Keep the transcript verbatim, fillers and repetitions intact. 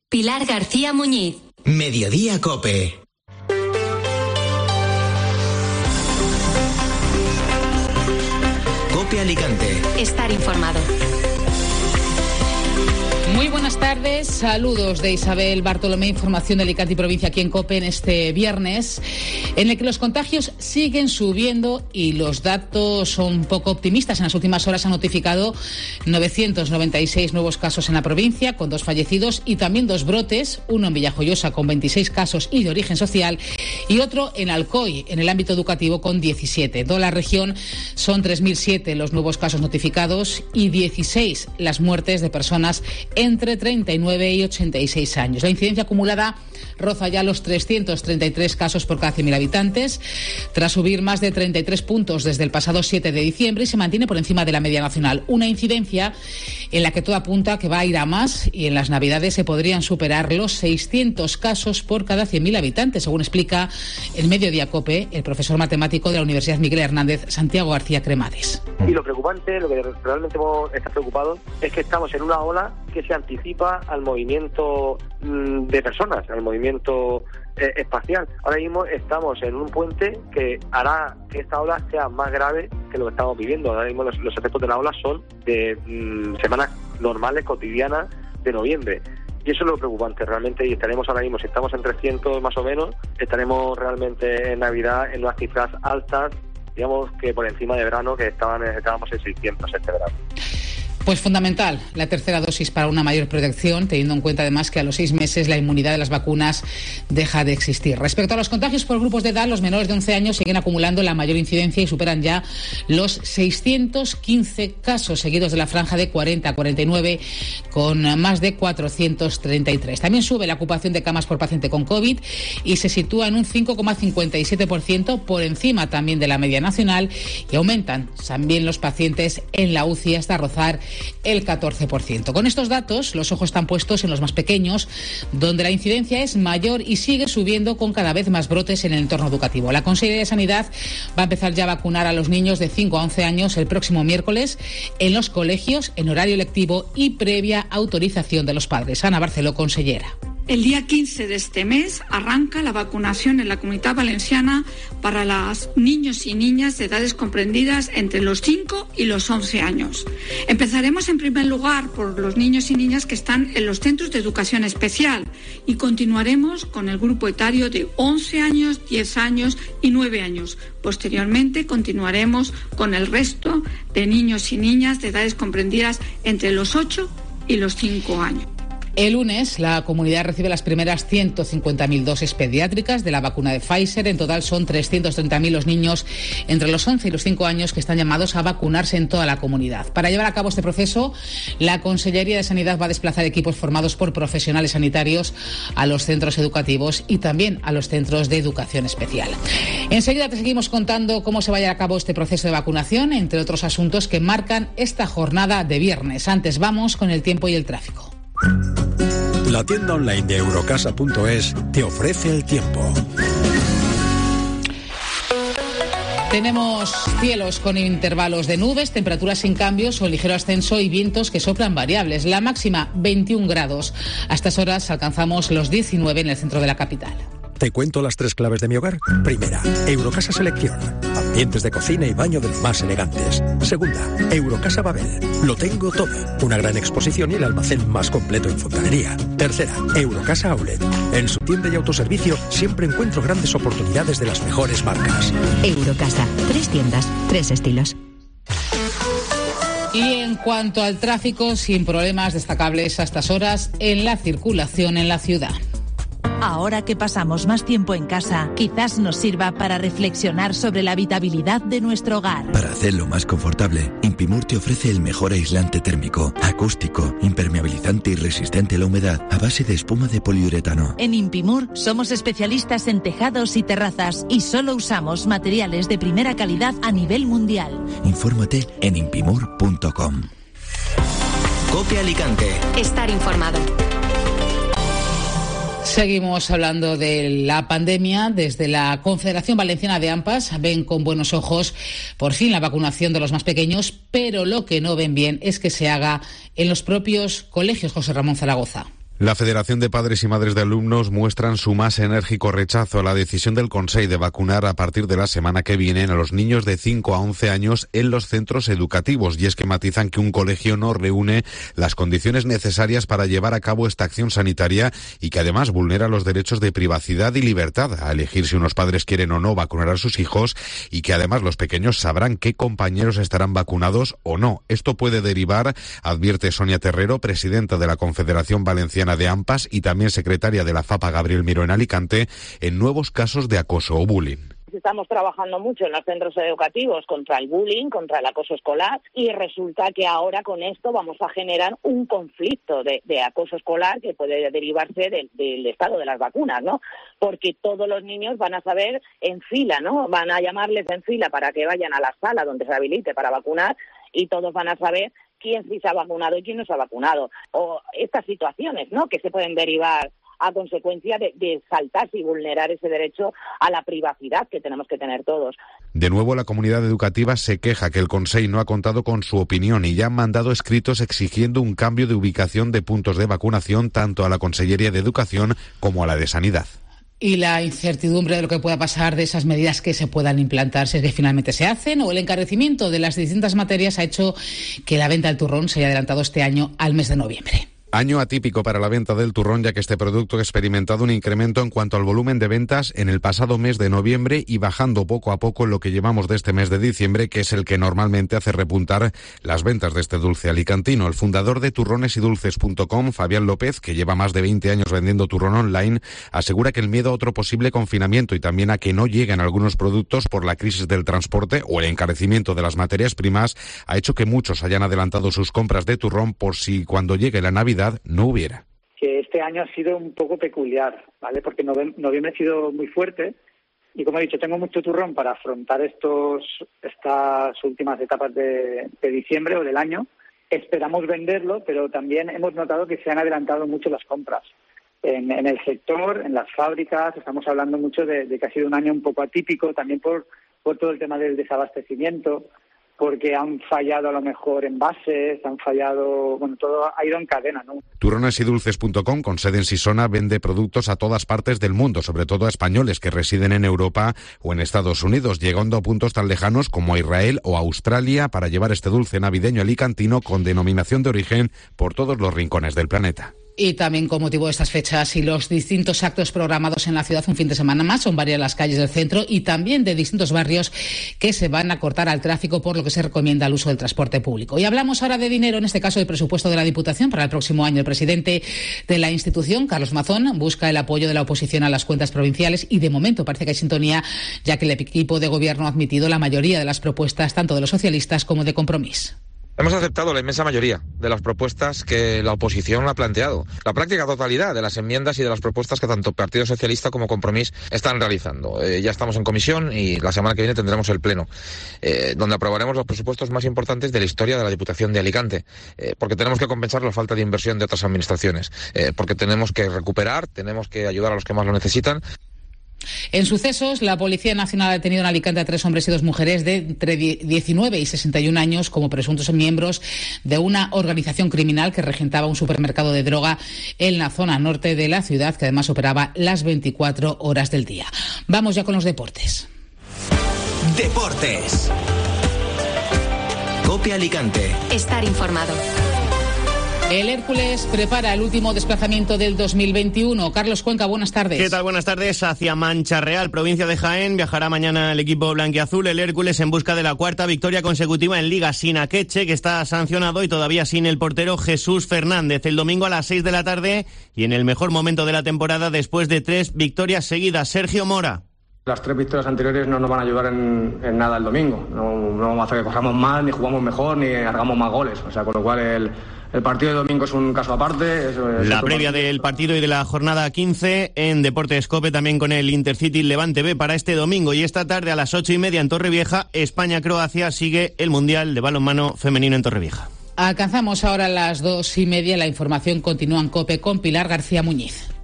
Pilar García Muñiz. Mediodía COPE. COPE Alicante. Estar informado. Muy buenas tardes, saludos de Isabel Bartolomé, información de Alicante y provincia aquí en COPE en este viernes, en el que los contagios siguen subiendo y los datos son poco optimistas. En las últimas horas se han notificado novecientos noventa y seis nuevos casos en la provincia, con dos fallecidos y también dos brotes, uno en Villajoyosa con veintiséis casos y de origen social y otro en Alcoy, en el ámbito educativo, con diecisiete. En toda la región son tres mil siete los nuevos casos notificados y dieciséis las muertes de personas entre treinta y nueve y ochenta y seis años. La incidencia acumulada roza ya los trescientos treinta y tres casos por cada cien mil habitantes, tras subir más de treinta y tres puntos desde el pasado siete de diciembre y se mantiene por encima de la media nacional. Una incidencia en la que todo apunta que va a ir a más y en las Navidades se podrían superar los seiscientos casos por cada cien mil habitantes, según explica el Mediodía COPE el profesor matemático de la Universidad Miguel Hernández, Santiago García Cremades. Y lo preocupante, lo que realmente está preocupado, es que estamos en una ola que se anticipa al movimiento de personas, al movimiento eh, espacial. Ahora mismo estamos en un puente que hará que esta ola sea más grave que lo que estamos viviendo. Ahora mismo los, los efectos de la ola son de mmm, semanas normales, cotidianas de noviembre. Y eso es lo preocupante realmente, y estaremos ahora mismo, si estamos en trescientos más o menos, estaremos realmente en Navidad en unas cifras altas, digamos que por encima de verano, que estaban estábamos en seiscientos este verano. Pues fundamental la tercera dosis para una mayor protección, teniendo en cuenta además que a los seis meses la inmunidad de las vacunas deja de existir. Respecto a los contagios por grupos de edad, los menores de once años siguen acumulando la mayor incidencia y superan ya los seiscientos quince casos, seguidos de la franja de cuarenta a cuarenta y nueve, con más de cuatrocientos treinta y tres. También sube la ocupación de camas por paciente con COVID y se sitúa en un cinco coma cincuenta y siete por ciento, por encima también de la media nacional, y aumentan también los pacientes en la U C I hasta rozar el catorce por ciento. Con estos datos, los ojos están puestos en los más pequeños, donde la incidencia es mayor y sigue subiendo con cada vez más brotes en el entorno educativo. La Consellería de Sanidad va a empezar ya a vacunar a los niños de cinco a once años el próximo miércoles en los colegios, en horario lectivo y previa autorización de los padres. Ana Barceló, consellera. El día quince de este mes arranca la vacunación en la Comunidad Valenciana para los niños y niñas de edades comprendidas entre los cinco y los once años. Empezaremos en primer lugar por los niños y niñas que están en los centros de educación especial y continuaremos con el grupo etario de once años, diez años y nueve años. Posteriormente continuaremos con el resto de niños y niñas de edades comprendidas entre los ocho y los cinco años. El lunes, la comunidad recibe las primeras ciento cincuenta mil dosis pediátricas de la vacuna de Pfizer. En total son trescientos treinta mil los niños entre los once y los cinco años que están llamados a vacunarse en toda la comunidad. Para llevar a cabo este proceso, la Consellería de Sanidad va a desplazar equipos formados por profesionales sanitarios a los centros educativos y también a los centros de educación especial. Enseguida te seguimos contando cómo se va a llevar a cabo este proceso de vacunación, entre otros asuntos que marcan esta jornada de viernes. Antes vamos con el tiempo y el tráfico. La tienda online de Eurocasa punto es te ofrece el tiempo. Tenemos cielos con intervalos de nubes, temperaturas sin cambios o ligero ascenso y vientos que soplan variables. La máxima veintiún grados. A estas horas alcanzamos los diecinueve en el centro de la capital. ¿Te cuento las tres claves de mi hogar? Primera, Eurocasa Selección. Ambientes de cocina y baño de los más elegantes. Segunda, Eurocasa Babel. Lo tengo todo. Una gran exposición y el almacén más completo en fontanería. Tercera, Eurocasa Outlet. En su tienda y autoservicio siempre encuentro grandes oportunidades de las mejores marcas. Eurocasa. Tres tiendas, tres estilos. Y en cuanto al tráfico, sin problemas destacables a estas horas en la circulación en la ciudad. Ahora que pasamos más tiempo en casa, quizás nos sirva para reflexionar sobre la habitabilidad de nuestro hogar. Para hacerlo más confortable, Impimur te ofrece el mejor aislante térmico, acústico, impermeabilizante y resistente a la humedad a base de espuma de poliuretano. En Impimur somos especialistas en tejados y terrazas y solo usamos materiales de primera calidad a nivel mundial. Infórmate en impimur punto com. COPE Alicante. Estar informado. Seguimos hablando de la pandemia. Desde la Confederación Valenciana de AMPAs ven con buenos ojos por fin la vacunación de los más pequeños, pero lo que no ven bien es que se haga en los propios colegios. José Ramón Zaragoza. La Federación de Padres y Madres de Alumnos muestran su más enérgico rechazo a la decisión del Consell de vacunar a partir de la semana que viene a los niños de cinco a once años en los centros educativos. Y es que matizan que un colegio no reúne las condiciones necesarias para llevar a cabo esta acción sanitaria y que además vulnera los derechos de privacidad y libertad a elegir si unos padres quieren o no vacunar a sus hijos, y que además los pequeños sabrán qué compañeros estarán vacunados o no. Esto puede derivar, advierte Sonia Terrero, presidenta de la Confederación Valenciana de AMPAs y también secretaria de la FAPA Gabriel Miró en Alicante, en nuevos casos de acoso o bullying. Estamos trabajando mucho en los centros educativos contra el bullying, contra el acoso escolar, y resulta que ahora con esto vamos a generar un conflicto de, de acoso escolar que puede derivarse del, del estado de las vacunas, ¿no? Porque todos los niños van a saber en fila, ¿no? Van a llamarles en fila para que vayan a la sala donde se habilite para vacunar, y todos van a saber quién sí se ha vacunado y quién no se ha vacunado. O estas situaciones, ¿no?, que se pueden derivar a consecuencia de, de saltarse y vulnerar ese derecho a la privacidad que tenemos que tener todos. De nuevo, la comunidad educativa se queja que el Consell no ha contado con su opinión y ya han mandado escritos exigiendo un cambio de ubicación de puntos de vacunación tanto a la Consellería de Educación como a la de Sanidad. Y la incertidumbre de lo que pueda pasar de esas medidas que se puedan implantar, si es que finalmente se hacen, o el encarecimiento de las distintas materias ha hecho que la venta del turrón se haya adelantado este año al mes de noviembre. Año atípico para la venta del turrón, ya que este producto ha experimentado un incremento en cuanto al volumen de ventas en el pasado mes de noviembre y bajando poco a poco en lo que llevamos de este mes de diciembre, que es el que normalmente hace repuntar las ventas de este dulce alicantino. El fundador de turrones y dulces punto com, Fabián López, que lleva más de veinte años vendiendo turrón online, asegura que el miedo a otro posible confinamiento y también a que no lleguen algunos productos por la crisis del transporte o el encarecimiento de las materias primas ha hecho que muchos hayan adelantado sus compras de turrón por si cuando llegue la Navidad no hubiera. Que este año ha sido un poco peculiar, ¿vale? Porque noviembre ha sido muy fuerte y, como he dicho, tengo mucho turrón para afrontar estos estas últimas etapas de, de diciembre o del año. Esperamos venderlo, pero también hemos notado que se han adelantado mucho las compras. En, en el sector, en las fábricas, estamos hablando mucho de, de que ha sido un año un poco atípico, también por, por todo el tema del desabastecimiento, porque han fallado a lo mejor envases, han fallado, bueno, todo ha ido en cadena, ¿no? turrones y dulces punto com, con sede en Sisona, vende productos a todas partes del mundo, sobre todo a españoles que residen en Europa o en Estados Unidos, llegando a puntos tan lejanos como a Israel o Australia para llevar este dulce navideño alicantino con denominación de origen por todos los rincones del planeta. Y también con motivo de estas fechas y los distintos actos programados en la ciudad un fin de semana más, son varias las calles del centro y también de distintos barrios que se van a cortar al tráfico, por lo que se recomienda el uso del transporte público. Y hablamos ahora de dinero, en este caso del presupuesto de la Diputación para el próximo año. El presidente de la institución, Carlos Mazón, busca el apoyo de la oposición a las cuentas provinciales y de momento parece que hay sintonía, ya que el equipo de gobierno ha admitido la mayoría de las propuestas, tanto de los socialistas como de Compromís. Hemos aceptado la inmensa mayoría de las propuestas que la oposición ha planteado. La práctica totalidad de las enmiendas y de las propuestas que tanto Partido Socialista como Compromís están realizando. Eh, ya estamos en comisión y la semana que viene tendremos el pleno, eh, donde aprobaremos los presupuestos más importantes de la historia de la Diputación de Alicante, eh, porque tenemos que compensar la falta de inversión de otras administraciones, eh, porque tenemos que recuperar, tenemos que ayudar a los que más lo necesitan. En sucesos, la Policía Nacional ha detenido en Alicante a tres hombres y dos mujeres de entre diecinueve y sesenta y un años como presuntos miembros de una organización criminal que regentaba un supermercado de droga en la zona norte de la ciudad, que además operaba las veinticuatro horas del día. Vamos ya con los deportes. Deportes. COPE Alicante. Estar informado. El Hércules prepara el último desplazamiento del dos mil veintiuno. Carlos Cuenca, buenas tardes. ¿Qué tal? Buenas tardes. Hacia Mancha Real, provincia de Jaén. Viajará mañana el equipo blanquiazul, el Hércules, en busca de la cuarta victoria consecutiva en Liga, sin Akeche, que está sancionado, y todavía sin el portero Jesús Fernández. El domingo a las seis de la tarde y en el mejor momento de la temporada después de tres victorias seguidas. Sergio Mora. Las tres victorias anteriores no nos van a ayudar en, en nada el domingo. No, no vamos a hacer que corramos más, ni jugamos mejor, ni hagamos más goles. O sea, con lo cual el... El partido de domingo es un caso aparte. Es, es la previa partido. Del partido y de la jornada quince en Deportes COPE, también con el Intercity Levante B para este domingo. Y esta tarde a las ocho y media en Torrevieja, España-Croacia, sigue el Mundial de Balonmano Femenino en Torrevieja. Alcanzamos ahora las dos y media. La información continúa en COPE con Pilar García Muñiz.